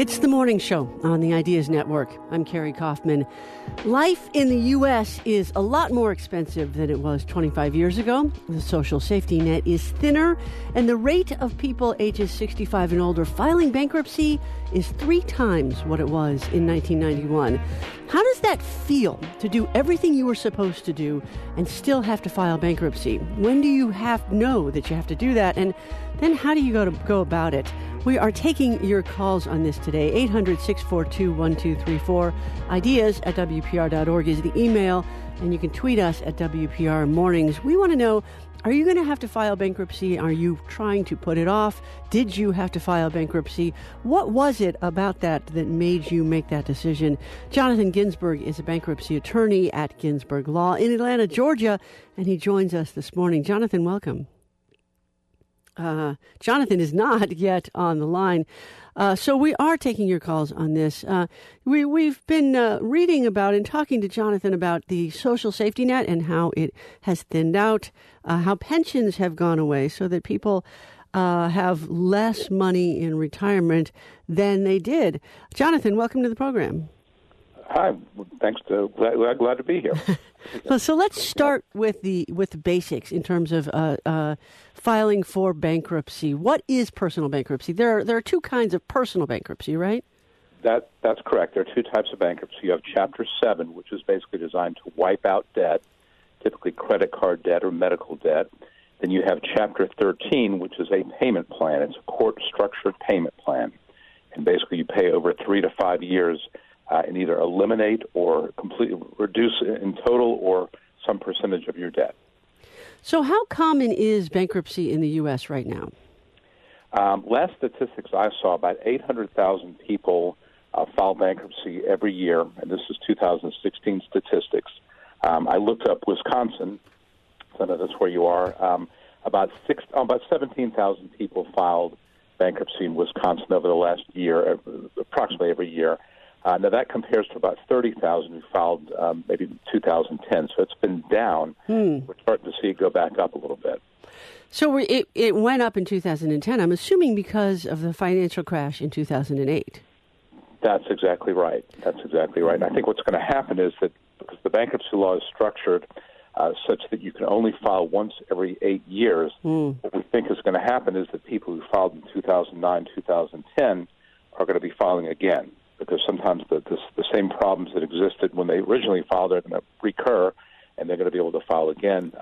It's the morning show on the Ideas Network. I'm Carrie Kaufman. Life in the U.S. is a lot more expensive than it was 25 years ago. The social safety net is thinner, and the rate of people ages 65 and older filing bankruptcy is 3 times what it was in 1991. How does that feel to do everything you were supposed to do and still have to file bankruptcy? When do you know that you have to do that? And then how do you go about it? We are taking your calls on this today. 800-642-1234. Ideas at WPR.org is the email, and you can tweet us at WPR Mornings. We want to know, are you going to have to file bankruptcy? Are you trying to put it off? Did you have to file bankruptcy? What was it about that made you make that decision? Jonathan Ginsburg is a bankruptcy attorney at Ginsburg Law in Atlanta, Georgia, and he joins us this morning. Jonathan, welcome. Jonathan is not yet on the line. So we are taking your calls on this. We've been reading about and talking to Jonathan about the social safety net and how it has thinned out, how pensions have gone away so that people have less money in retirement than they did. Jonathan, welcome to the program. Hi, thanks. Glad to be here. So let's start with the basics in terms of filing for bankruptcy. What is personal bankruptcy? There are 2 kinds of personal bankruptcy, right? That's correct. There are 2 types of bankruptcy. You have Chapter 7, which is basically designed to wipe out debt, typically credit card debt or medical debt. Then you have Chapter 13, which is a payment plan. It's a court-structured payment plan, and basically you pay over 3 to 5 years. And either eliminate or completely reduce in total or some percentage of your debt. So how common is bankruptcy in the U.S. right now? Last statistics I saw, about 800,000 people file bankruptcy every year, and this is 2016 statistics. I looked up Wisconsin, so I know that's where you are. About 17,000 people filed bankruptcy in Wisconsin over the last year, approximately every year. Now, that compares to about 30,000 who filed maybe in 2010. So it's been down. We're starting to see it go back up a little bit. So it went up in 2010, I'm assuming because of the financial crash in 2008. That's exactly right. And I think what's going to happen is that because the bankruptcy law is structured such that you can only file once every 8 years, what we think is going to happen is that people who filed in 2009, 2010 are going to be filing again. Because sometimes the same problems that existed when they originally filed are going to recur, and they're going to be able to file again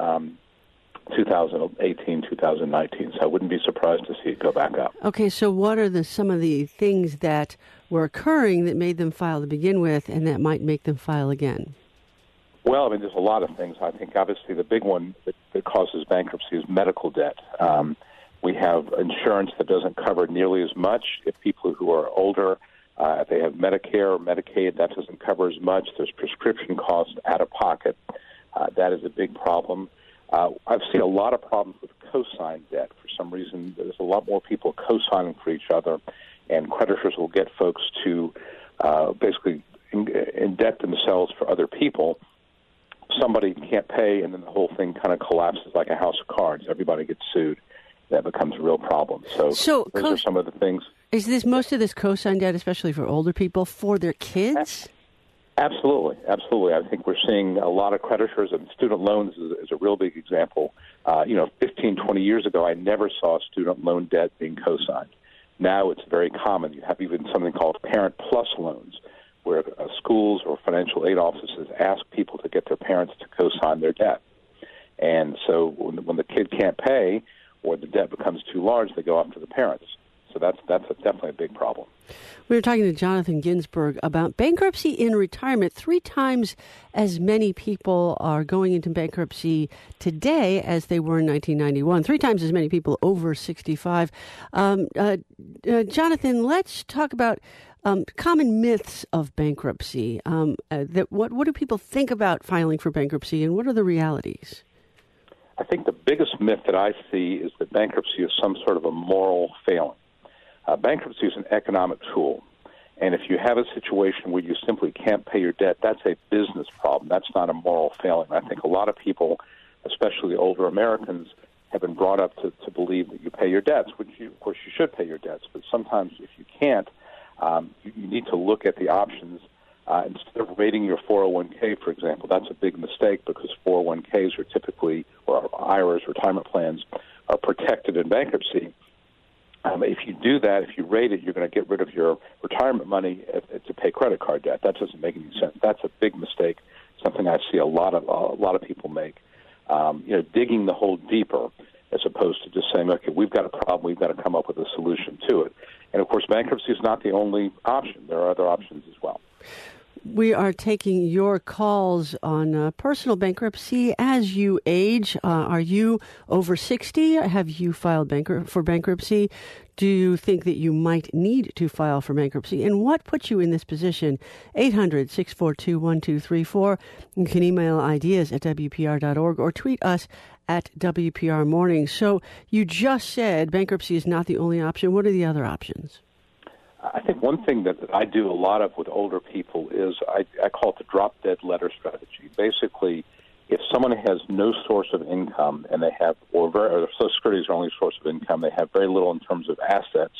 2018, 2019. So I wouldn't be surprised to see it go back up. Okay, so what are some of the things that were occurring that made them file to begin with and that might make them file again? Well, I mean, there's a lot of things. I think obviously the big one that causes bankruptcy is medical debt. We have insurance that doesn't cover nearly as much. If people who are older, if they have Medicare or Medicaid, that doesn't cover as much. There's prescription costs out of pocket. That is a big problem. I've seen a lot of problems with co-sign debt. For some reason, there's a lot more people co-signing for each other, and creditors will get folks to basically indebt themselves for other people. Somebody can't pay, and then the whole thing kind of collapses like a house of cards. Everybody gets sued. That becomes a real problem. So those are some of the things. Is most of this co-sign debt, especially for older people, for their kids? Absolutely. I think we're seeing a lot of creditors, and student loans is a real big example. 15, 20 years ago, I never saw student loan debt being co-signed. Now it's very common. You have even something called Parent Plus loans, where schools or financial aid offices ask people to get their parents to co-sign their debt. And so when the kid can't pay or the debt becomes too large, they go after the parents. So that's definitely a big problem. We were talking to Jonathan Ginsburg about bankruptcy in retirement. 3 times as many people are going into bankruptcy today as they were in 1991. 3 times as many people over 65. Jonathan, let's talk about common myths of bankruptcy. What do people think about filing for bankruptcy, and what are the realities? I think the biggest myth that I see is that bankruptcy is some sort of a moral failing. Bankruptcy is an economic tool, and if you have a situation where you simply can't pay your debt, that's a business problem. That's not a moral failing. I think a lot of people, especially older Americans, have been brought up to believe that you pay your debts, which of course you should pay your debts, but sometimes if you can't, You need to look at the options. Instead of rating your 401k, for example, that's a big mistake because 401ks are typically, or IRAs, retirement plans, are protected in bankruptcy. If you do that, if you rate it, you're going to get rid of your retirement money to pay credit card debt. That doesn't make any sense. That's a big mistake, something I see a lot of people make. Digging the hole deeper as opposed to just saying, okay, we've got a problem, we've got to come up with a solution to it. And, of course, bankruptcy is not the only option. There are other options as well. We are taking your calls on personal bankruptcy as you age. Are you over 60? Have you filed for bankruptcy? Do you think that you might need to file for bankruptcy? And what puts you in this position? 800-642-1234. You can email ideas at WPR.org or tweet us at WPR Morning. So you just said bankruptcy is not the only option. What are the other options? I think one thing that I do a lot of with older people is I call it the drop-dead letter strategy. Basically, if someone has no source of income and they have, or Social Security is their only source of income, they have very little in terms of assets,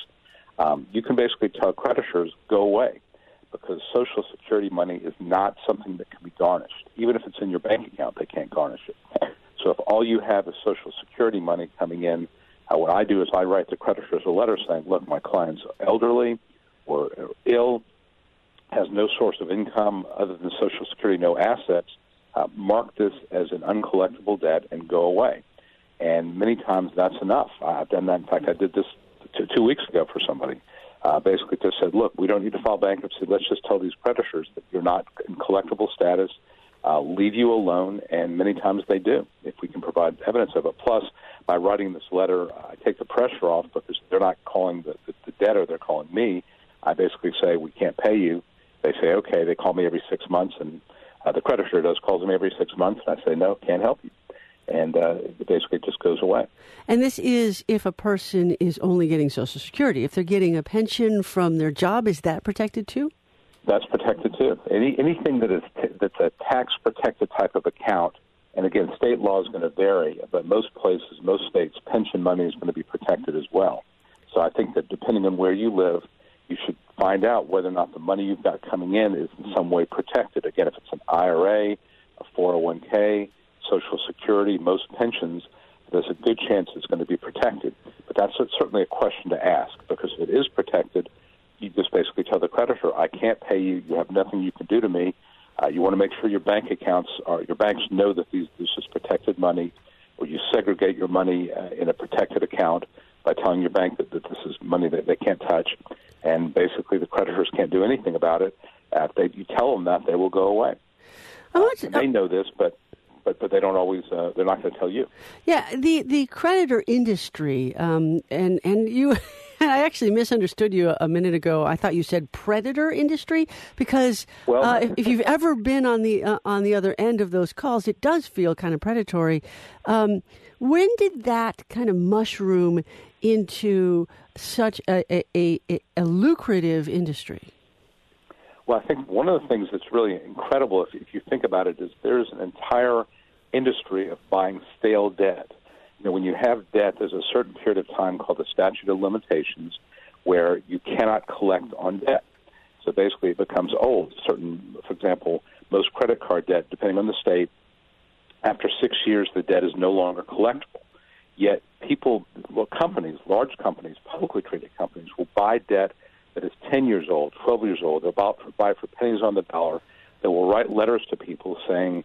you can basically tell creditors, go away, because Social Security money is not something that can be garnished. Even if it's in your bank account, they can't garnish it. So if all you have is Social Security money coming in, what I do is I write the creditors a letter saying, look, my client's elderly or ill, has no source of income other than Social Security, no assets, mark this as an uncollectible debt and go away. And many times that's enough. I've done that. In fact, I did this 2 weeks ago for somebody. Basically just said, look, we don't need to file bankruptcy. Let's just tell these creditors that you're not in collectible status, leave you alone, and many times they do, if we can provide evidence of it. Plus, by writing this letter, I take the pressure off because they're not calling the debtor, they're calling me. I basically say, we can't pay you. They say, okay. They call me every 6 months, and the creditor calls me every 6 months, and I say, no, can't help you. And it basically just goes away. And this is if a person is only getting Social Security. If they're getting a pension from their job, is that protected too? That's protected too. Anything that's a tax-protected type of account, and again, state law is going to vary, but most places, most states, pension money is going to be protected as well. So I think that depending on where you live, you should find out whether or not the money you've got coming in is in some way protected. Again, if it's an IRA, a 401k, Social Security, most pensions, there's a good chance it's going to be protected. But that's certainly a question to ask, because if it is protected, you just basically tell the creditor, I can't pay you, you have nothing you can do to me. You want to make sure your bank accounts, your banks know that this is protected money, or you segregate your money in a protected account by telling your bank that this is money that they can't touch. And basically the creditors can't do anything about it. If you tell them that, they will go away. They know this, but they don't always. They're not going to tell you. Yeah, the creditor industry, and you. I actually misunderstood you a minute ago. I thought you said predator industry because if you've ever been on the other end of those calls, it does feel kind of predatory. When did that kind of mushroom into such a lucrative industry? Well, I think one of the things that's really incredible, if you think about it, is there's an entire industry of buying stale debt. You know, when you have debt, there's a certain period of time called the statute of limitations where you cannot collect on debt. So basically it becomes old. For example, most credit card debt, depending on the state, after 6 years, the debt is no longer collectible. Yet companies, large companies, publicly traded companies, will buy debt that is 10 years old, 12 years old. They'll buy for pennies on the dollar. They will write letters to people saying,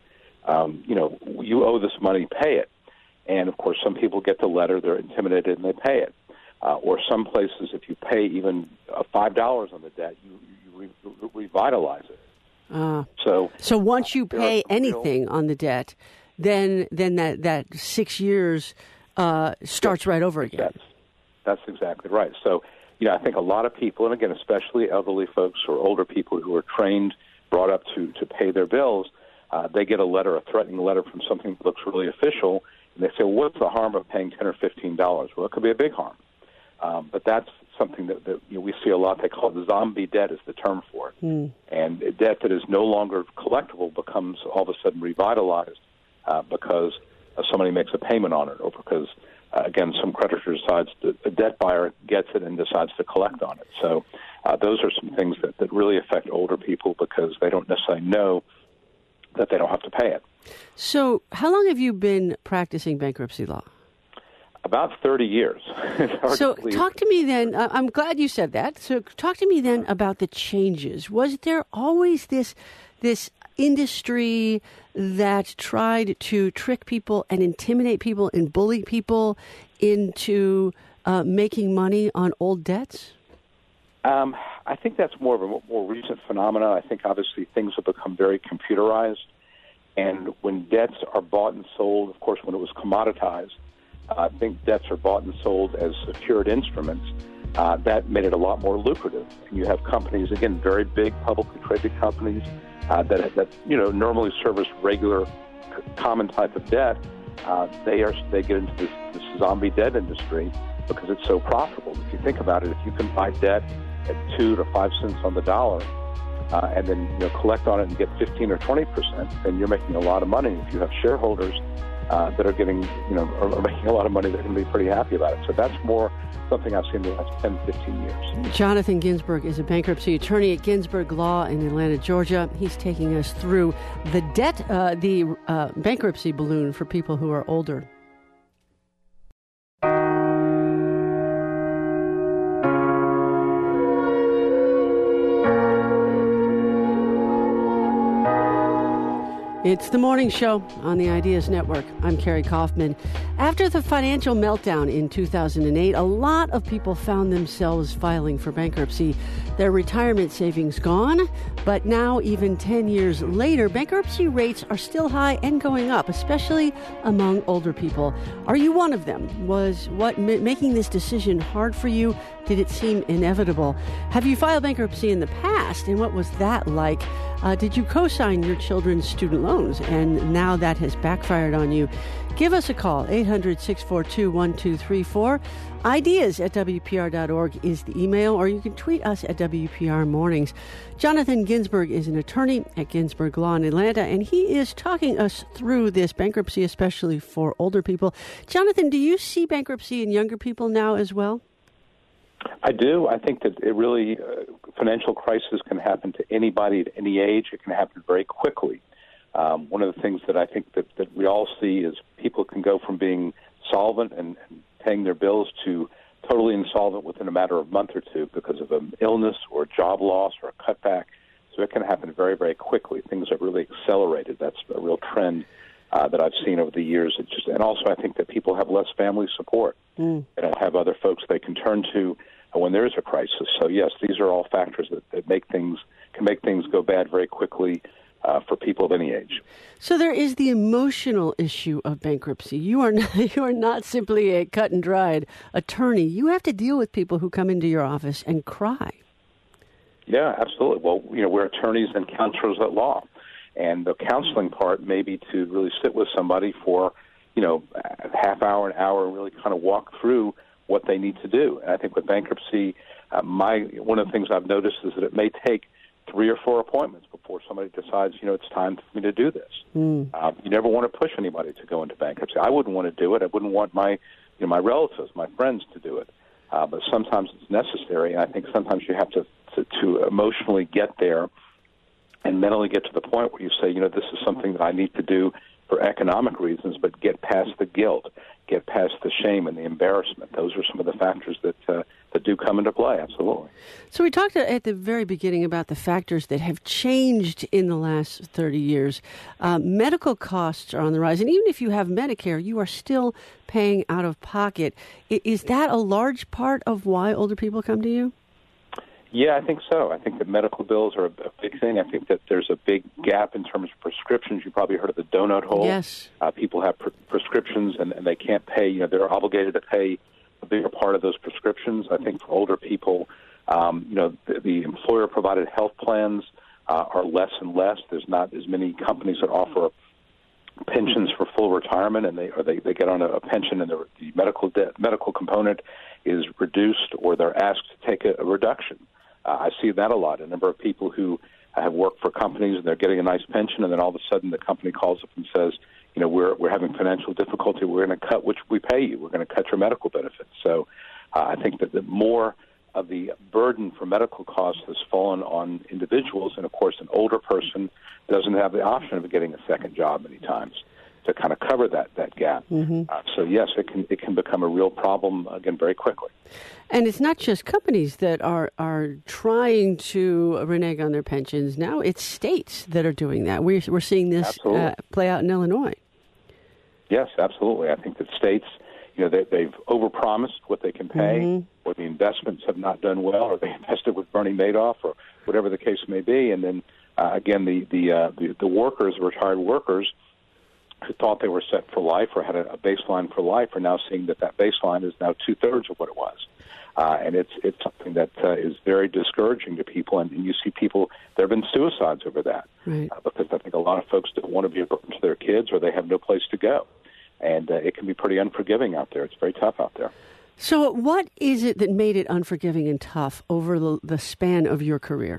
you owe this money, pay it. And, of course, some people get the letter, they're intimidated, and they pay it. Or some places, if you pay even $5 on the debt, you revitalize it. So once you pay anything on the debt, then that 6 years starts right over again. That's exactly right. So, I think a lot of people, and again, especially elderly folks or older people who are trained, brought up to pay their bills, they get a threatening letter from something that looks really official, and they say, well, what's the harm of paying $10 or $15? Well, it could be a big harm. But that's something that we see a lot. They call it zombie debt is the term for it. And debt that is no longer collectible becomes all of a sudden revitalized because somebody makes a payment on it, or because, again, some creditor decides, the debt buyer gets it and decides to collect on it. So Those are some things that really affect older people because they don't necessarily know that they don't have to pay it. So how long have you been practicing bankruptcy law? About 30 years. So talk to me then, I'm glad you said that. So talk to me then about the changes. Was there always this industry that tried to trick people and intimidate people and bully people into making money on old debts? I think that's more of a more recent phenomenon. I think obviously things have become very computerized. And when debts are bought and sold, of course, when it was commoditized, I think debts are bought and sold as secured instruments. That made it a lot more lucrative. And you have companies, again, very big publicly traded companies that normally service regular, common type of debt. They get into this zombie debt industry because it's so profitable. If you think about it, if you can buy debt at 2 to 5 cents on the dollar, and then collect on it and get 15 or 20%, then you're making a lot of money. If you have shareholders that are getting, are making a lot of money, they're going to be pretty happy about it. So that's more something I've seen in the last 10, 15 years. Jonathan Ginsburg is a bankruptcy attorney at Ginsburg Law in Atlanta, Georgia. He's taking us through the bankruptcy balloon for people who are older. It's the morning show on the Ideas Network. I'm Carrie Kaufman. After the financial meltdown in 2008, a lot of people found themselves filing for bankruptcy. Their retirement savings gone, but now even 10 years later, bankruptcy rates are still high and going up, especially among older people. Are you one of them? Was making this decision hard for you? Did it seem inevitable? Have you filed bankruptcy in the past, and what was that like? Did you co-sign your children's student loans, and now that has backfired on you? Give us a call, 800-642-1234. Ideas at WPR.org is the email, or you can tweet us at WPR Mornings. Jonathan Ginsburg is an attorney at Ginsburg Law in Atlanta, and he is talking us through this bankruptcy, especially for older people. Jonathan, do you see bankruptcy in younger people now as well? I do. I think that it really, financial crisis can happen to anybody at any age. It can happen very quickly. One of the things that I think that we all see is people can go from being solvent and paying their bills to totally insolvent within a matter of a month or two because of an illness or a job loss or a cutback. So it can happen very, very quickly. Things are really accelerated. That's a real trend that I've seen over the years. And also I think that people have less family support. They don't have other folks they can turn to when there is a crisis. So yes, these are all factors that can make things go bad very quickly for people of any age. So there is the emotional issue of bankruptcy. You are not simply a cut and dried attorney. You have to deal with people who come into your office and cry. Yeah, absolutely. Well, we're attorneys and counselors at law, and the counseling part may be to really sit with somebody for a half hour, an hour, and really kind of walk through what they need to do. And I think with bankruptcy, one of the things I've noticed is that it may take 3 or 4 appointments before somebody decides, it's time for me to do this. You never want to push anybody to go into bankruptcy. I wouldn't want to do it. I wouldn't want my relatives, my friends to do it. But sometimes it's necessary. And I think sometimes you have to emotionally get there and mentally get to the point where you say, this is something that I need to do for economic reasons, but get past the guilt, get past the shame and the embarrassment. Those are some of the factors that do come into play, absolutely. So we talked at the very beginning about the factors that have changed in the last 30 years. Medical costs are on the rise, and even if you have Medicare, you are still paying out of pocket. Is that a large part of why older people come to you? Yeah, I think so. I think that medical bills are a big thing. I think that there's a big gap in terms of prescriptions. You probably heard of the donut hole. Yes. People have prescriptions, and they can't pay. They're obligated to pay a bigger part of those prescriptions. I think for older people, the employer-provided health plans are less and less. There's not as many companies that offer pensions for full retirement, and they get on a pension, and the medical component is reduced, or they're asked to take a reduction. I see that a lot. A number of people who have worked for companies and they're getting a nice pension, and then all of a sudden the company calls up and says, we're having financial difficulty. We're going to cut which we pay you. We're going to cut your medical benefits. So I think that the more of the burden for medical costs has fallen on individuals, and of course an older person doesn't have the option of getting a second job many times to kind of cover that gap. So yes, it can become a real problem again very quickly. And it's not just companies that are trying to renege on their pensions now. It's states that are doing that. We're seeing this play out in Illinois. Yes, absolutely. I think that states, they've overpromised what they can pay, or the investments have not done well, or they invested with Bernie Madoff, or whatever the case may be. And then again, the workers, the retired workers, who thought they were set for life or had a baseline for life, are now seeing that baseline is now 2/3 of what it was. And it's something that is very discouraging to people. And you see people, there have been suicides over that. Right. Because I think a lot of folks don't want to be a burden to their kids, or they have no place to go. And it can be pretty unforgiving out there. It's very tough out there. So what is it that made it unforgiving and tough over the span of your career?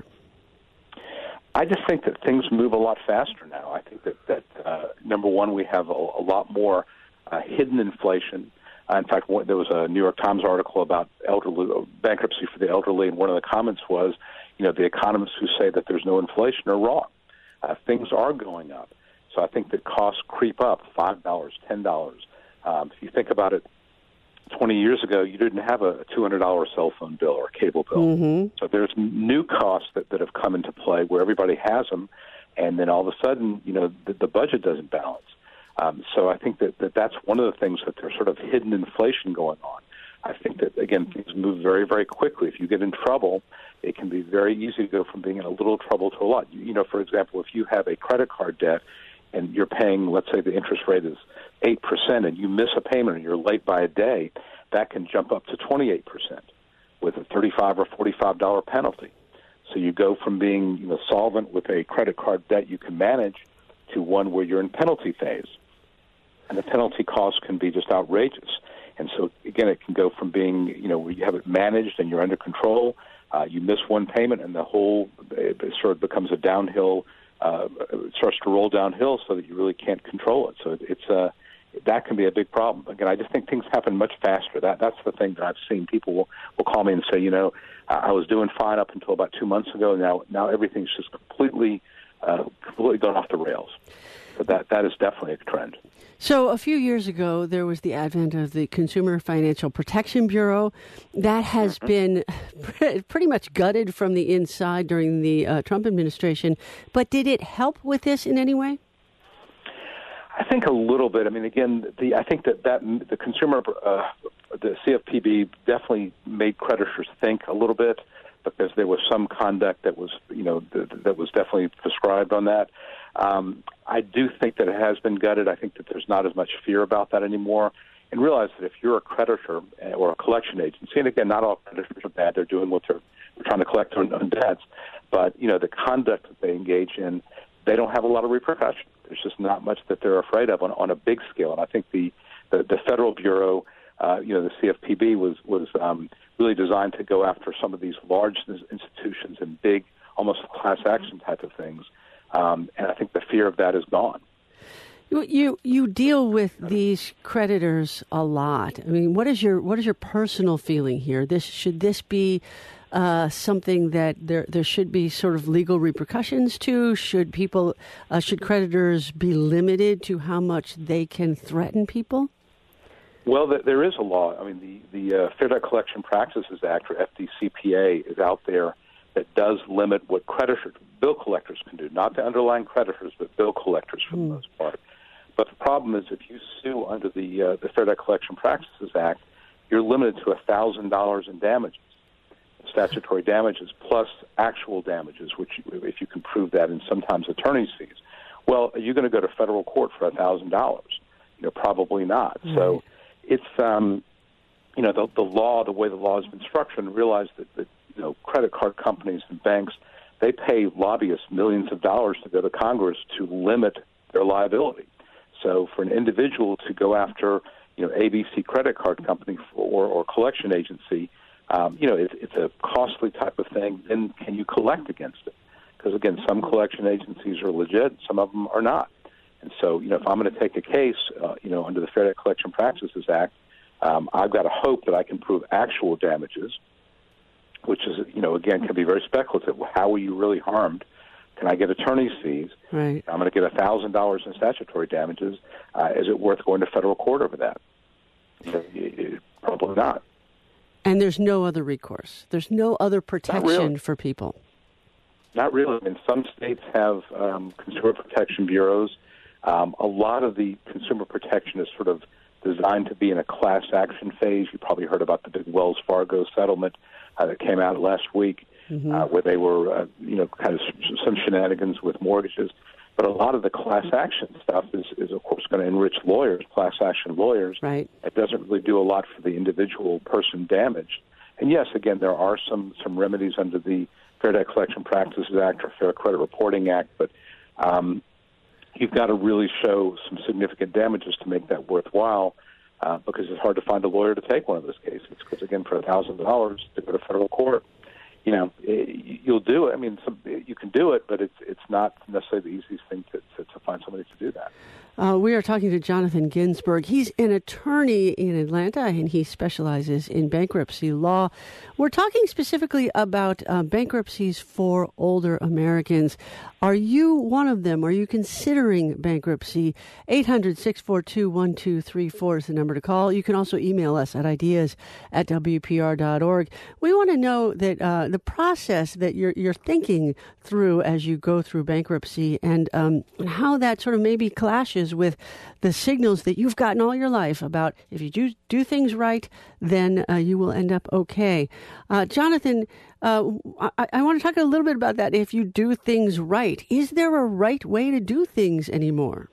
I just think that things move a lot faster now. I think that number one, we have a lot more hidden inflation. In fact, there was a New York Times article about bankruptcy for the elderly, and one of the comments was, the economists who say that there's no inflation are wrong. Things are going up. So I think that costs creep up, $5, $10. If you think about it, 20 years ago, you didn't have a $200 cell phone bill or cable bill. So there's new costs that have come into play where everybody has them, and then all of a sudden, the budget doesn't balance. So I think that's one of the things, that there's sort of hidden inflation going on. I think that, again, things move very, very quickly. If you get in trouble, it can be very easy to go from being in a little trouble to a lot. For example, if you have a credit card debt and you're paying, let's say the interest rate is 8%, and you miss a payment and you're late by a day, that can jump up to 28% with a $35 or $45 penalty. So you go from being solvent with a credit card debt you can manage to one where you're in penalty phase. And the penalty costs can be just outrageous. And so, again, it can go from being, where you have it managed and you're under control, you miss one payment and it sort of becomes a downhill, it starts to roll downhill so that you really can't control it. So that can be a big problem. Again, I just think things happen much faster. That's the thing that I've seen. People will call me and say, I was doing fine up until about 2 months ago. Now everything's just completely gone off the rails. So that is definitely a trend. So a few years ago, there was the advent of the Consumer Financial Protection Bureau. That has been pretty much gutted from the inside during the Trump administration. But did it help with this in any way? I think a little bit. I mean, again, I think that the the CFPB definitely made creditors think a little bit, because there was some conduct that was, that was definitely prescribed on that. I do think that it has been gutted. I think that there's not as much fear about that anymore. And realize that if you're a creditor or a collection agency, and again, not all creditors are bad. They're doing what they're trying to collect on debts. But, the conduct that they engage in, they don't have a lot of repercussions. There's just not much that they're afraid of on a big scale. And I think the Federal Bureau, the CFPB was really designed to go after some of these large institutions and big, almost class action type of things. And I think the fear of that is gone. You deal with these creditors a lot. I mean, what is your personal feeling here? Should this be something that there should be sort of legal repercussions to? Should creditors be limited to how much they can threaten people? Well, there is a law. I mean, the Fair Debt Collection Practices Act, or FDCPA, is out there that does limit what bill collectors can do. Not the underlying creditors, but bill collectors for the most part. But the problem is, if you sue under the Fair Debt Collection Practices Act, you're limited to $1,000 in damages, statutory damages, plus actual damages, which, if you can prove that, and sometimes attorney's fees. Well, are you going to go to federal court for $1,000? Probably not. Mm-hmm. So it's, the law, the way the law has been structured, and realize that credit card companies and banks, they pay lobbyists millions of dollars to go to Congress to limit their liability. So for an individual to go after, ABC credit card company or collection agency, it's a costly type of thing. Then can you collect against it? Because, again, some collection agencies are legit, some of them are not. And so, if I'm going to take a case, under the Fair Debt Collection Practices Act, I've got to hope that I can prove actual damages. which is, again, can be very speculative. How were you really harmed? Can I get attorney's fees? Right. I'm going to get $1,000 in statutory damages. Is it worth going to federal court over that? Probably not. And there's no other recourse. There's no other protection for people. Not really. I mean, some states have consumer protection bureaus. A lot of the consumer protection is sort of designed to be in a class action phase. You probably heard about the big Wells Fargo settlement that came out last week, where they were, kind of some shenanigans with mortgages. But a lot of the class action stuff is of course, going to enrich lawyers, class action lawyers. Right. It doesn't really do a lot for the individual person damaged. And yes, again, there are some remedies under the Fair Debt Collection Practices Act or Fair Credit Reporting Act, but you've got to really show some significant damages to make that worthwhile, because it's hard to find a lawyer to take one of those cases. Because again, for $1,000 to go to federal court, you'll do it. I mean, you can do it, but it's not necessarily the easiest thing to find somebody to do that. We are talking to Jonathan Ginsburg. He's an attorney in Atlanta, and he specializes in bankruptcy law. We're talking specifically about bankruptcies for older Americans. Are you one of them? Are you considering bankruptcy? 800-642-1234 is the number to call. You can also email us at ideas@wpr.org. We want to know that the process that you're thinking through as you go through bankruptcy, and how that sort of maybe clashes with the signals that you've gotten all your life about if you do things right, then you will end up okay. Jonathan, I want to talk a little bit about that. If you do things right, is there a right way to do things anymore?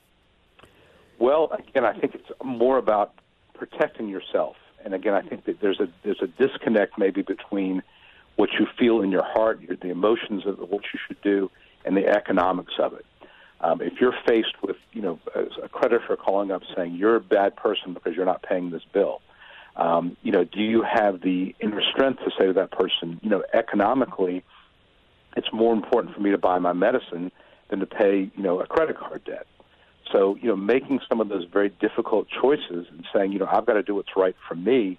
Well, again, I think it's more about protecting yourself. And again, I think that there's a disconnect maybe between what you feel in your heart, the emotions of what you should do, and the economics of it. If you're faced with, a creditor calling up saying you're a bad person because you're not paying this bill, do you have the inner strength to say to that person, economically, it's more important for me to buy my medicine than to pay, a credit card debt. So, making some of those very difficult choices and saying, I've got to do what's right for me,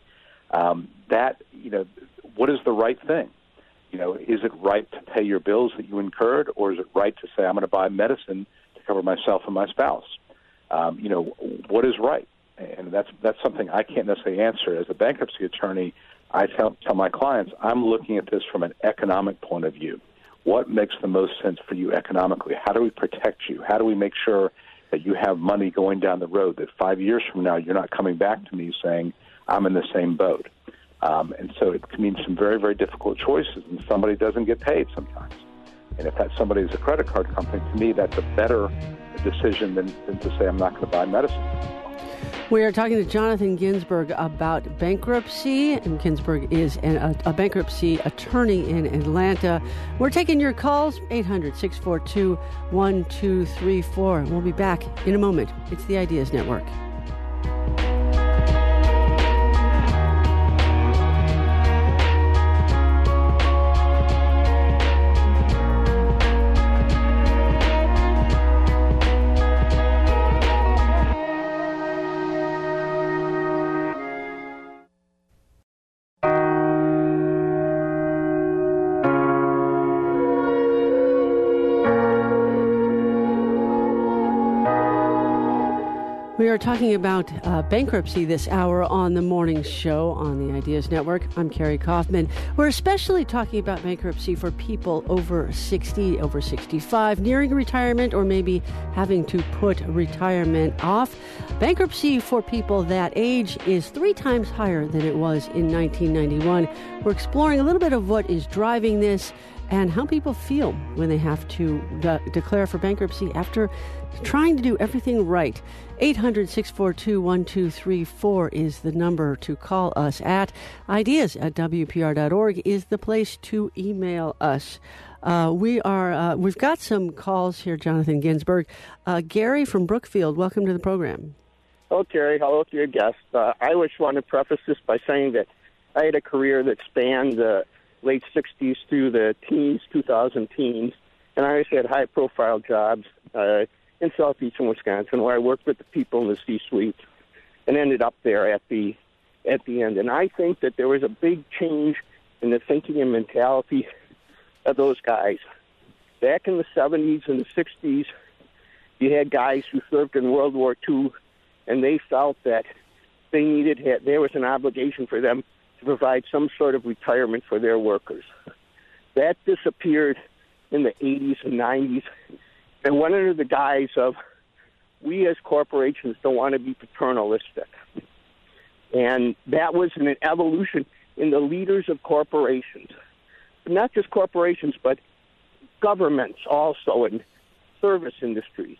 what is the right thing? Is it right to pay your bills that you incurred, or is it right to say I'm going to buy medicine to cover myself and my spouse? What is right? And that's something I can't necessarily answer. As a bankruptcy attorney, I tell my clients, I'm looking at this from an economic point of view. What makes the most sense for you economically? How do we protect you? How do we make sure that you have money going down the road, that 5 years from now you're not coming back to me saying, I'm in the same boat? And so it can mean some very, very difficult choices, and somebody doesn't get paid sometimes. And if that somebody is a credit card company, to me, that's a better decision than to say I'm not going to buy medicine. We are talking to Jonathan Ginsburg about bankruptcy, and Ginsburg is a bankruptcy attorney in Atlanta. We're taking your calls, 800-642-1234. We'll be back in a moment. It's the Ideas Network. We are talking about bankruptcy this hour on the morning show on the Ideas Network. I'm Carrie Kaufman. We're especially talking about bankruptcy for people over 60, over 65, nearing retirement, or maybe having to put retirement off. Bankruptcy for people that age is 3 times higher than it was in 1991. We're exploring a little bit of what is driving this and how people feel when they have to declare for bankruptcy after trying to do everything right. 800-642-1234 is the number to call us at. Ideas@WPR.org is the place to email us. We've got some calls here, Jonathan Ginsburg. Gary from Brookfield, welcome to the program. Hello, Terry. Hello to your guest. I just want to preface this by saying that I had a career that spanned the late 60s through the teens, 2000 teens, and I always had high-profile jobs in southeastern Wisconsin, where I worked with the people in the C-suite and ended up there at the end. And I think that there was a big change and the thinking and mentality of those guys. Back in the 70s and the 60s, you had guys who served in World War II, and they felt that there was an obligation for them to provide some sort of retirement for their workers. That disappeared in the 80s and 90s, and went under the guise of, we as corporations don't want to be paternalistic. And that was an evolution in the leaders of corporations. Not just corporations, but governments also, and service industries.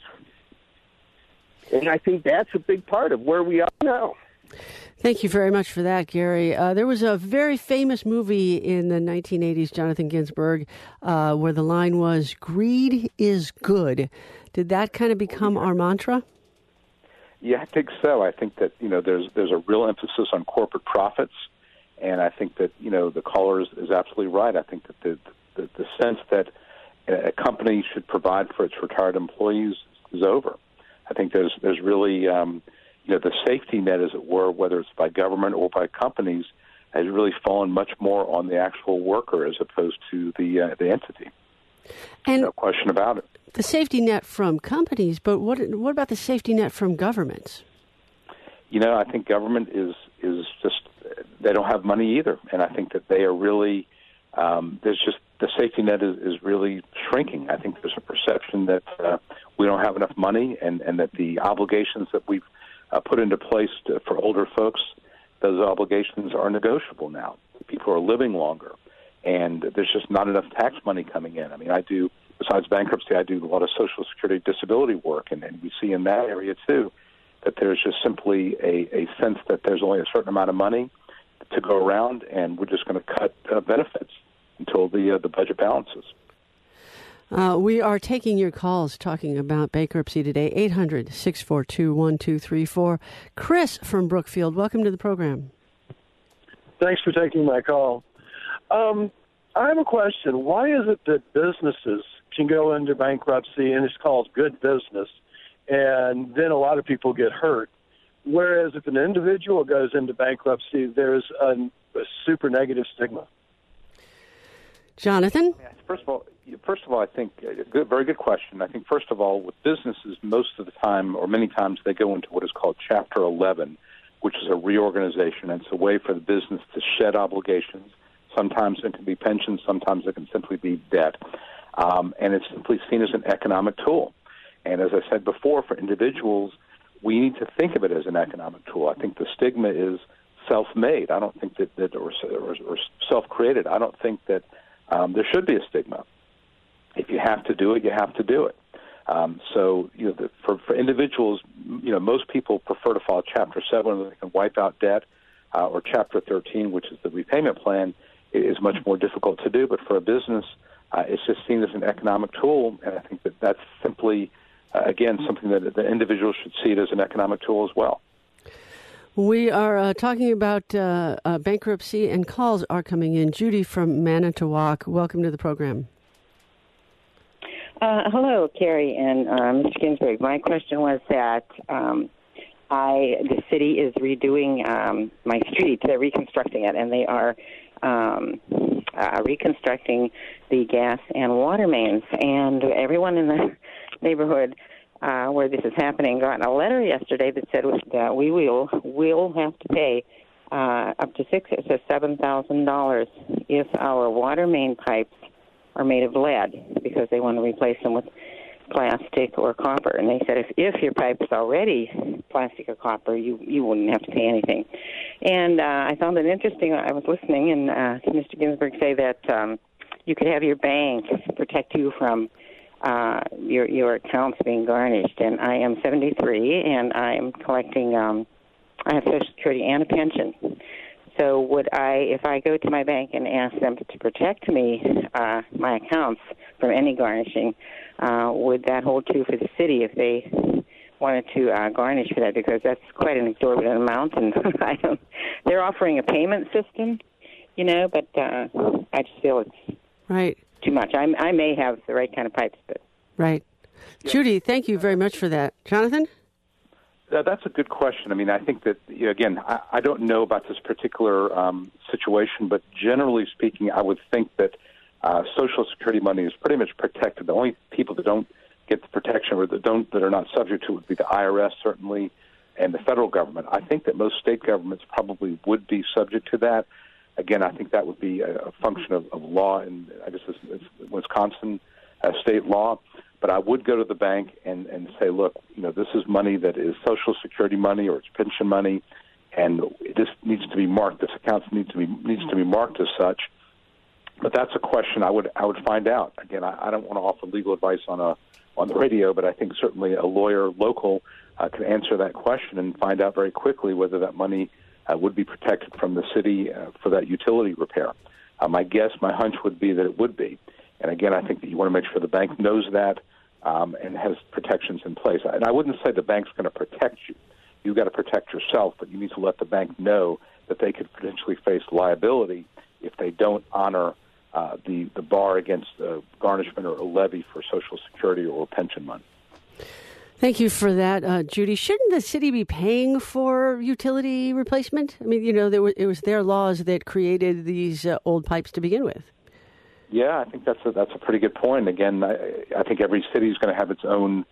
And I think that's a big part of where we are now. Thank you very much for that, Gary. There was a very famous movie in the 1980s, Jonathan Ginsburg, where the line was, "Greed is good." Did that kind of become our mantra? Yeah, I think so. I think that, there's a real emphasis on corporate profits, and I think that, the caller is absolutely right. I think that the sense that a company should provide for its retired employees is over. I think there's really, the safety net, as it were, whether it's by government or by companies, has really fallen much more on the actual worker as opposed to the entity. And no question about it. The safety net from companies, but what about the safety net from governments? I think government is just, they don't have money either, and I think that they are really, there's just, the safety net is really shrinking. I think there's a perception that we don't have enough money, and that the obligations that we've put into place for older folks, those obligations are negotiable now. People are living longer, and there's just not enough tax money coming in. I mean, besides bankruptcy, I do a lot of Social Security disability work, and we see in that area, too, that there's just simply a sense that there's only a certain amount of money to go around, and we're just going to cut benefits until the budget balances. We are taking your calls talking about bankruptcy today, 800-642-1234. Chris from Brookfield, welcome to the program. Thanks for taking my call. I have a question. Why is it that businesses can go into bankruptcy and it's called good business, and then a lot of people get hurt, whereas if an individual goes into bankruptcy, there's a super negative stigma? Jonathan? Yes, first of all, I think very good question. I think, first of all, with businesses, most of the time, or many times, they go into what is called Chapter 11, which is a reorganization. And it's a way for the business to shed obligations. Sometimes it can be pensions. Sometimes it can simply be debt. And it's simply seen as an economic tool. And as I said before, for individuals, we need to think of it as an economic tool. I think the stigma is self-made. I don't think that or self-created. I don't think that there should be a stigma. If you have to do it, you have to do it. So, for individuals, most people prefer to follow Chapter 7, where they can wipe out debt, or Chapter 13, which is the repayment plan, is much more difficult to do. But for a business, it's just seen as an economic tool, and I think that that's simply, again, something that the individual should see it as an economic tool as well. We are talking about bankruptcy, and calls are coming in. Judy from Manitowoc, welcome to the program. Hello, Carrie and Mr. Ginsburg. My question was that the city is redoing my street. They're reconstructing it, and they are reconstructing the gas and water mains. And everyone in the neighborhood where this is happening got a letter yesterday that said that we will have to pay up to $6,000 to $7,000 if our water main pipes are made of lead, because they want to replace them with plastic or copper. And they said if your pipe is already plastic or copper, you wouldn't have to pay anything. And I found it interesting. I was listening and to Mr. Ginsburg say that you could have your bank protect you from your accounts being garnished. And I am 73, and I am collecting, I have Social Security and a pension. So would if I go to my bank and ask them to protect me, my accounts from any garnishing, would that hold true for the city if they wanted to garnish for that? Because that's quite an exorbitant amount, and they're offering a payment system, but I just feel it's right too much. I may have the right kind of pipes, but right. Yeah. Judy, thank you very much for that. Jonathan? That's a good question. I mean, I think that, again, I don't know about this particular situation, but generally speaking, I would think that Social Security money is pretty much protected. The only people that don't get the protection or that are not subject to it would be the IRS, certainly, and the federal government. I think that most state governments probably would be subject to that. Again, I think that would be a function of law, and I guess it's Wisconsin state law. But I would go to the bank and say, look, this is money that is Social Security money or it's pension money, and this needs to be marked. This account needs to be marked as such. But that's a question I would find out. Again, I don't want to offer legal advice on the radio, but I think certainly a lawyer local can answer that question and find out very quickly whether that money would be protected from the city for that utility repair. My hunch would be that it would be. And again, I think that you want to make sure the bank knows that and has protections in place. And I wouldn't say the bank's going to protect you. You've got to protect yourself, but you need to let the bank know that they could potentially face liability if they don't honor the bar against garnishment or a levy for Social Security or pension money. Thank you for that, Judy. Shouldn't the city be paying for utility replacement? I mean, it was their laws that created these old pipes to begin with. Yeah, I think that's a pretty good point. Again, I think every city is going to have its own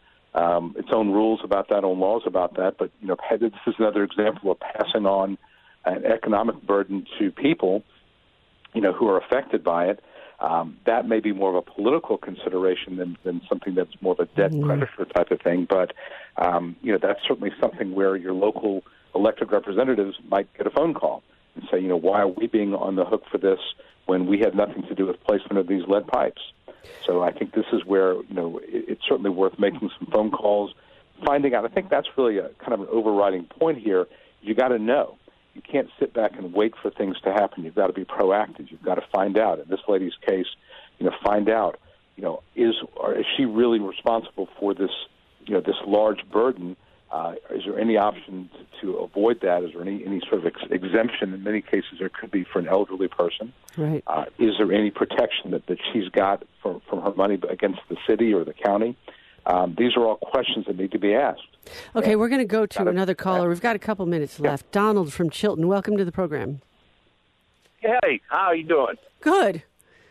rules about that, own laws about that. But this is another example of passing on an economic burden to people, who are affected by it. That may be more of a political consideration than something that's more of a debt creditor type of thing. But that's certainly something where your local elected representatives might get a phone call and say, why are we being on the hook for this when we had nothing to do with placement of these lead pipes? So I think this is where, it's certainly worth making some phone calls, finding out. I think that's really a kind of an overriding point here. You got to know. You can't sit back and wait for things to happen. You've got to be proactive. You've got to find out. In this lady's case, find out, is she really responsible for this, this large burden? Is there any option to avoid that? Is there any sort of exemption? In many cases, there could be for an elderly person. Right. Is there any protection that she's got from her money against the city or the county? These are all questions that need to be asked. Okay, we're going to go to another caller. We've got a couple minutes left. Yeah. Donald from Chilton, welcome to the program. Hey, how are you doing? Good.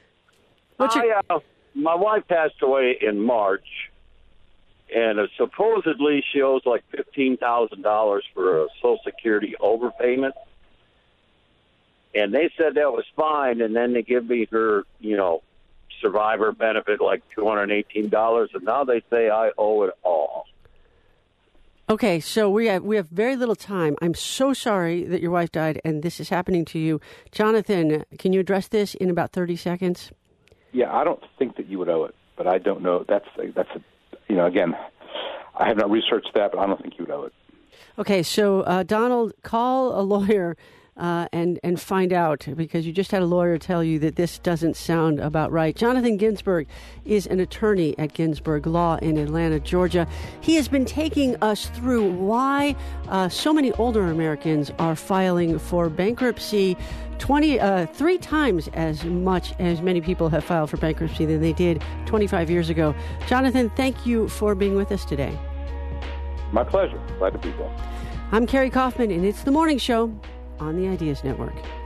My wife passed away in March, and supposedly she owes like $15,000 for a Social Security overpayment. And they said that was fine, and then they give me her, survivor benefit, like $218, and now they say I owe it all. Okay, so we have very little time. I'm so sorry that your wife died, and this is happening to you. Jonathan, can you address this in about 30 seconds? Yeah, I don't think that you would owe it, but I don't know. That's again, I have not researched that, but I don't think you would owe it. Okay, so Donald, call a lawyer and find out, because you just had a lawyer tell you that this doesn't sound about right. Jonathan Ginsberg is an attorney at Ginsberg Law in Atlanta, Georgia. He has been taking us through why so many older Americans are filing for bankruptcy. 3 times as many people have filed for bankruptcy than they did 25 years ago. Jonathan, thank you for being with us today. My pleasure. Glad to be here. I'm Carrie Kaufman, and it's The Morning Show on the Ideas Network.